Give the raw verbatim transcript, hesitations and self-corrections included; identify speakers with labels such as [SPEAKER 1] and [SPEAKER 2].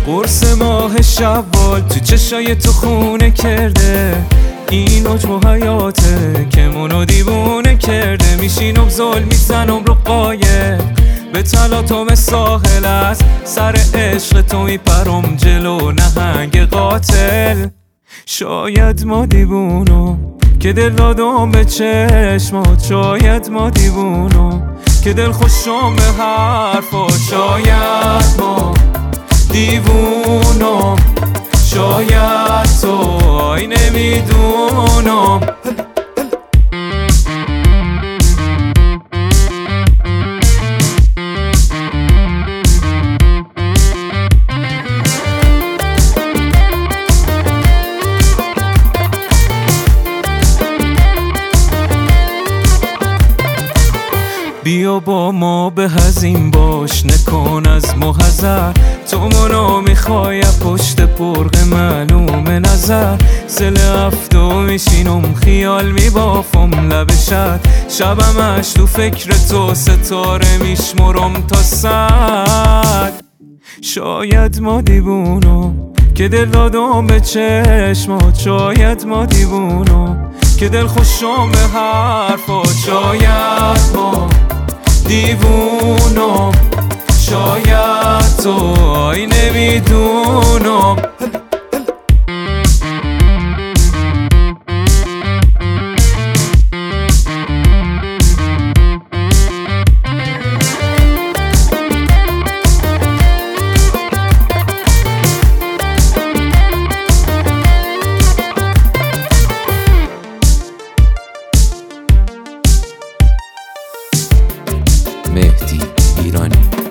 [SPEAKER 1] قرص ماه شوال تو چشای تو خونه کرده. این عجب حیاته که منو دیوونه کرده. میشینم زل میزنم رو قایق به تلاطم ساحل، از سر عشق تو میپرم جلو نهنگ قاتل. شاید ما دیوونو که دل دادم به چشمات، شاید ما دیوونو که دل خوشم به حرفات. شاید ما دیوونو، شاید تو آی نمیدونم. بیا با ما به هزین باش، نکن از محضر. تو منو میخوای پشت پرق معلوم نظر. سل هفتو میشینم خیال میبافم لب شد. شبمش تو فکر تو ستاره میشمرم تا صد. شاید ما دیوونو که دل دادم به چشمات، شاید ما دیوونو که دل خوشم به حرفات. شاید ما دیوونم، شاید تو آی نمیدونم.
[SPEAKER 2] مهدی ایرانی.